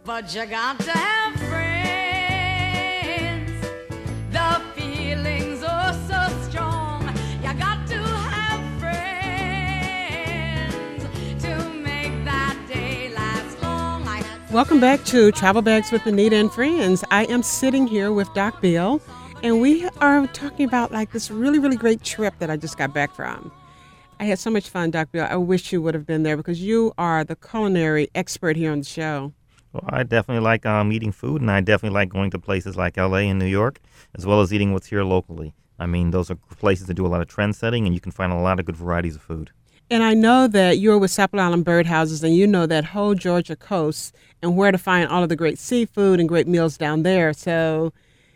But you got to have friends. The feelings are so strong. You got to have friends to make that day last long. Welcome back to Travel Bags with Anita and Friends. I am sitting here with Doc Bill, and we are talking about like this really, really great trip that I just got back from. I had so much fun, Doc Bill. I wish you would have been there because you are the culinary expert here on the show. Well, I definitely like eating food, and I definitely like going to places like L.A. and New York, as well as eating what's here locally. I mean, those are places that do a lot of trend setting, and you can find a lot of good varieties of food. And I know that you're with Sapelo Island Birdhouses, and you know that whole Georgia coast and where to find all of the great seafood and great meals down there. So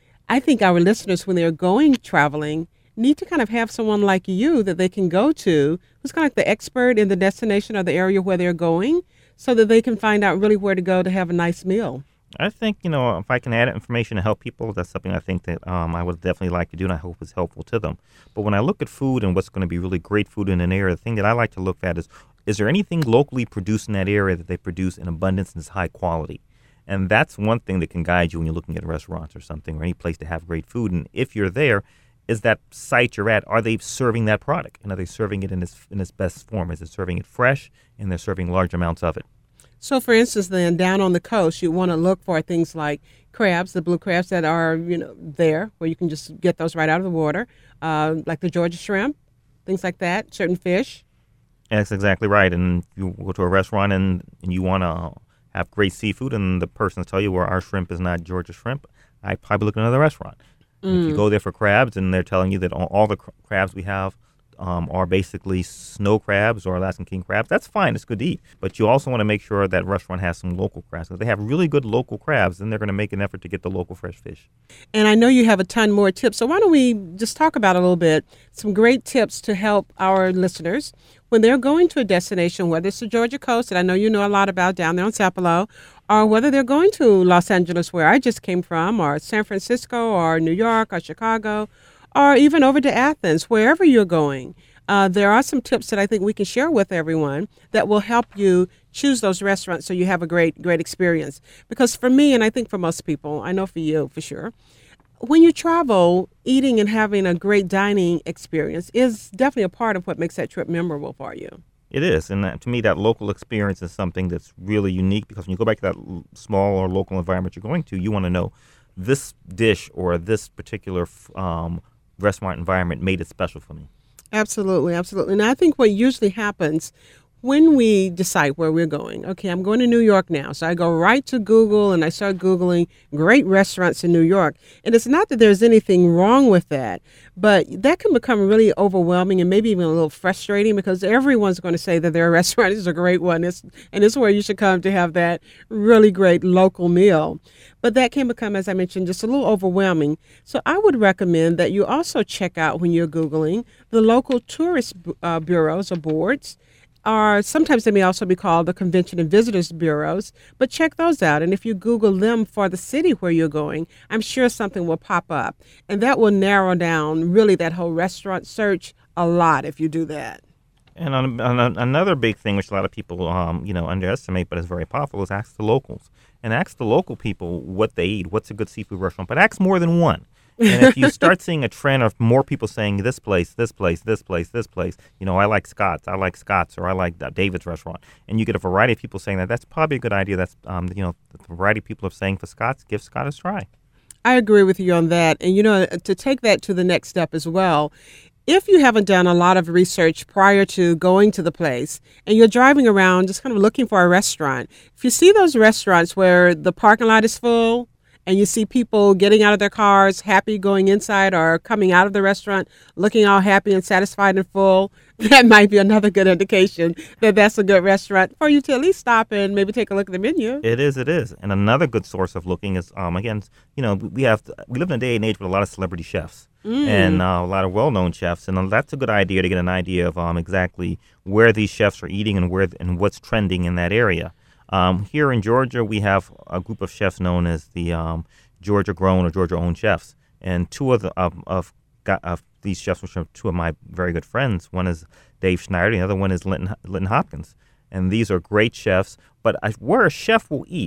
I think our listeners, when they're going traveling, need to kind of have someone like you that they can go to who's kind of like the expert in the destination or the area where they're going, so that they can find out really where to go to have a nice meal. I think, if I can add information to help people, that's something I think that I would definitely like to do, and I hope is helpful to them. But when I look at food and what's going to be really great food in an area, the thing that I like to look at is there anything locally produced in that area that they produce in abundance and is high quality? And that's one thing that can guide you when you're looking at restaurants or something, or any place to have great food. And if you're there, is that site you're at, are they serving that product? And are they serving it in its best form? Is it serving it fresh, and they're serving large amounts of it? So, for instance, then down on the coast, you want to look for things like crabs, the blue crabs that are, there, where you can just get those right out of the water, like the Georgia shrimp, things like that, certain fish. That's exactly right. And you go to a restaurant and you want to have great seafood, and the person will tell you, well, our shrimp is not Georgia shrimp, I probably look at another restaurant. If you go there for crabs and they're telling you that all the crabs we have are basically snow crabs or Alaskan king crabs, that's fine. It's good to eat. But you also want to make sure that restaurant has some local crabs. If they have really good local crabs, then they're going to make an effort to get the local fresh fish. And I know you have a ton more tips. So why don't we just talk about a little bit, some great tips to help our listeners when they're going to a destination, whether it's the Georgia coast, that I know you know a lot about down there on Sapelo, or whether they're going to Los Angeles, where I just came from, or San Francisco, or New York, or Chicago, or even over to Athens, wherever you're going. There are some tips that I think we can share with everyone that will help you choose those restaurants so you have a great experience. Because for me, and I think for most people, I know for you for sure, when you travel, eating and having a great dining experience is definitely a part of what makes that trip memorable for you. It is, and to me, that local experience is something that's really unique, because when you go back to that small or local environment you're going to, you want to know this dish or this particular restaurant environment made it special for me. Absolutely, absolutely. And I think what usually happens when we decide where we're going, okay, I'm going to New York now. So I go right to Google and I start Googling great restaurants in New York. And it's not that there's anything wrong with that, but that can become really overwhelming and maybe even a little frustrating, because everyone's going to say that their restaurant is a great one. And it's where you should come to have that really great local meal. But that can become, as I mentioned, just a little overwhelming. So I would recommend that you also check out, when you're Googling, the local tourist bureaus or boards. Or sometimes they may also be called the Convention and Visitors Bureaus, but check those out. And if you Google them for the city where you're going, I'm sure something will pop up. And that will narrow down really that whole restaurant search a lot if you do that. And another big thing, which a lot of people, underestimate, but is very powerful, is ask the locals. And ask the local people what they eat, what's a good seafood restaurant, but ask more than one. And if you start seeing a trend of more people saying this place, this place, this place, this place, I like Scott's, or I like David's restaurant, and you get a variety of people saying that, that's probably a good idea. That's, the variety of people are saying for Scott's, give Scott a try. I agree with you on that. And, to take that to the next step as well, if you haven't done a lot of research prior to going to the place and you're driving around just kind of looking for a restaurant, if you see those restaurants where the parking lot is full, and you see people getting out of their cars, happy going inside, or coming out of the restaurant looking all happy and satisfied and full, that might be another good indication that that's a good restaurant for you to at least stop and maybe take a look at the menu. It is. And another good source of looking is, again, we live in a day and age with a lot of celebrity chefs and a lot of well-known chefs, and that's a good idea to get an idea of exactly where these chefs are eating and what's trending in that area. Here in Georgia, we have a group of chefs known as the Georgia Grown or Georgia Owned Chefs, and two of these chefs, which are two of my very good friends. One is Dave Schneider, the other one is Linton Hopkins, and these are great chefs. But where a chef will eat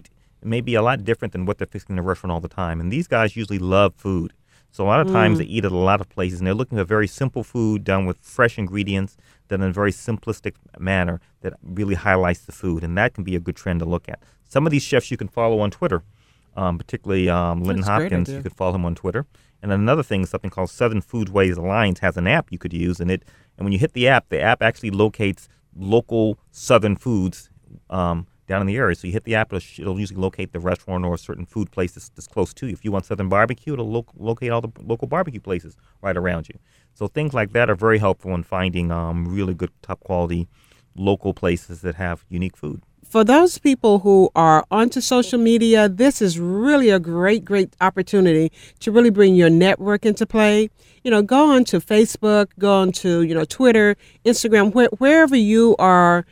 may be a lot different than what they're fixing in the restaurant all the time. And these guys usually love food. So a lot of times they eat at a lot of places, and they're looking for very simple food done with fresh ingredients, done in a very simplistic manner that really highlights the food. And that can be a good trend to look at. Some of these chefs you can follow on Twitter, particularly Lyndon Hopkins. You could follow him on Twitter. And another thing, something called Southern Foodways Alliance has an app you could use, and when you hit the app actually locates local Southern foods down in the area. So you hit the app, it'll usually locate the restaurant or a certain food place that's close to you. If you want Southern barbecue, it'll locate all the local barbecue places right around you. So things like that are very helpful in finding really good, top quality local places that have unique food. For those people who are onto social media, this is really a great opportunity to really bring your network into play. Go on to Facebook, go on to, Twitter, Instagram, wherever you are,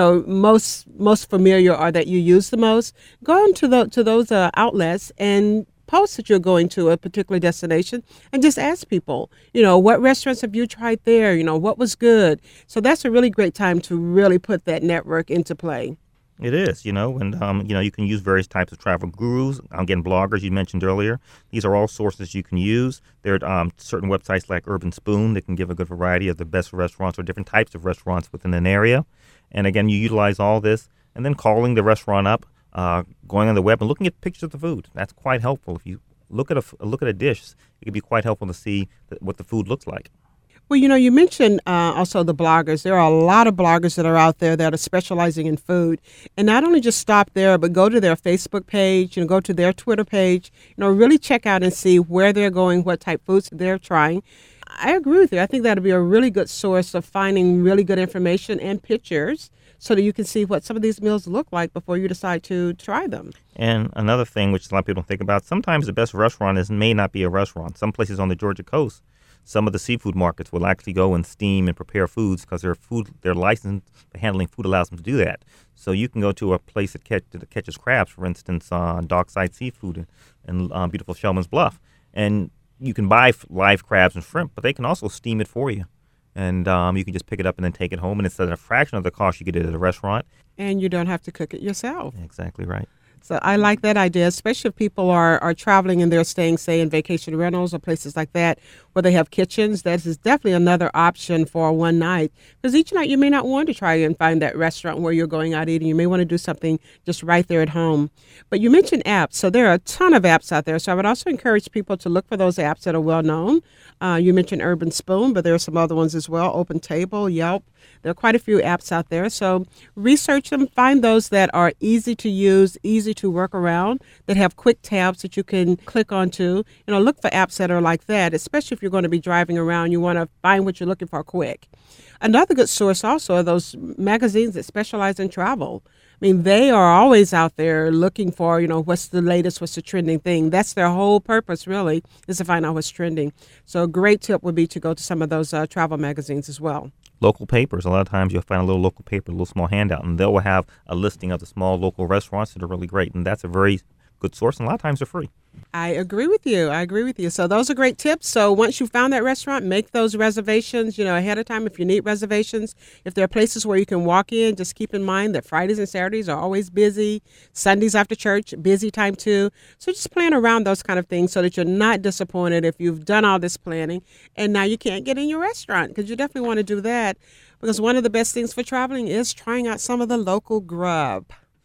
most familiar or that you use the most. Go on to those outlets and post that you're going to a particular destination and just ask people, what restaurants have you tried there? What was good? So that's a really great time to really put that network into play. It is, and you can use various types of travel gurus. Again, bloggers you mentioned earlier. These are all sources you can use. There are certain websites like Urban Spoon that can give a good variety of the best restaurants or different types of restaurants within an area. And again, you utilize all this, and then calling the restaurant up, going on the web and looking at pictures of the food. That's quite helpful. If you look at a dish, it can be quite helpful to see what the food looks like. Well, you mentioned also the bloggers. There are a lot of bloggers that are out there that are specializing in food. And not only just stop there, but go to their Facebook page, go to their Twitter page, really check out and see where they're going, what type of foods they're trying. I agree with you. I think that would be a really good source of finding really good information and pictures so that you can see what some of these meals look like before you decide to try them. And another thing, which a lot of people don't think about, sometimes the best restaurant may not be a restaurant. Some places on the Georgia coast, some of the seafood markets will actually go and steam and prepare foods because their license for handling food allows them to do that. So you can go to a place that catches crabs, for instance, Dockside Seafood in beautiful Shellman's Bluff. And you can buy live crabs and shrimp, but they can also steam it for you. And you can just pick it up and then take it home. And it's at a fraction of the cost you get it at a restaurant. And you don't have to cook it yourself. Exactly right. So I like that idea, especially if people are traveling and they're staying, say, in vacation rentals or places like that where they have kitchens. That is definitely another option for one night. Because each night you may not want to try and find that restaurant where you're going out eating. You may want to do something just right there at home. But you mentioned apps. So there are a ton of apps out there. So I would also encourage people to look for those apps that are well known. You mentioned Urban Spoon, but there are some other ones as well. Open Table, Yelp. There are quite a few apps out there. So research them. Find those that are easy to use, easy to work around, that have quick tabs that you can click onto. Look for apps that are like that, especially if you're going to be driving around. You want to find what you're looking for quick. Another good source also are those magazines that specialize in travel. I mean, they are always out there looking for, what's the latest, what's the trending thing. That's their whole purpose, really, is to find out what's trending. So a great tip would be to go to some of those travel magazines as well. Local papers. A lot of times you'll find a little local paper, a little small handout, and they'll have a listing of the small local restaurants that are really great. And that's a very good source, and a lot of times they're free. I agree with you. So those are great tips. So once you found that restaurant, make those reservations, ahead of time if you need reservations. If there are places where you can walk in, just keep in mind that Fridays and Saturdays are always busy. Sundays after church, busy time too. So just plan around those kind of things so that you're not disappointed if you've done all this planning and now you can't get in your restaurant, because you definitely want to do that, because one of the best things for traveling is trying out some of the local grub.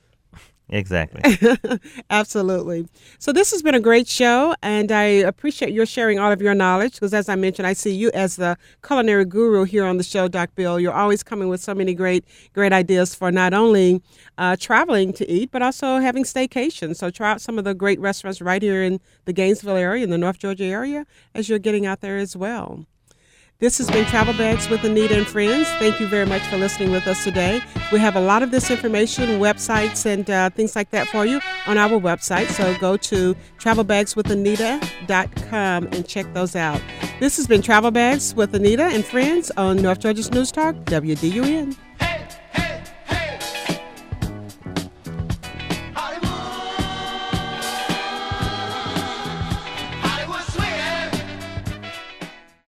Exactly. Absolutely. So this has been a great show, and I appreciate your sharing all of your knowledge, because as I mentioned, I see you as the culinary guru here on the show, Doc Bill. You're always coming with so many great ideas for not only traveling to eat, but also having staycations. So try out some of the great restaurants right here in the Gainesville area, in the North Georgia area, as you're getting out there as well. This has been Travel Bags with Anita and Friends. Thank you very much for listening with us today. We have a lot of this information, websites, and things like that for you on our website. So go to travelbagswithanita.com and check those out. This has been Travel Bags with Anita and Friends on North Georgia's News Talk, WDUN.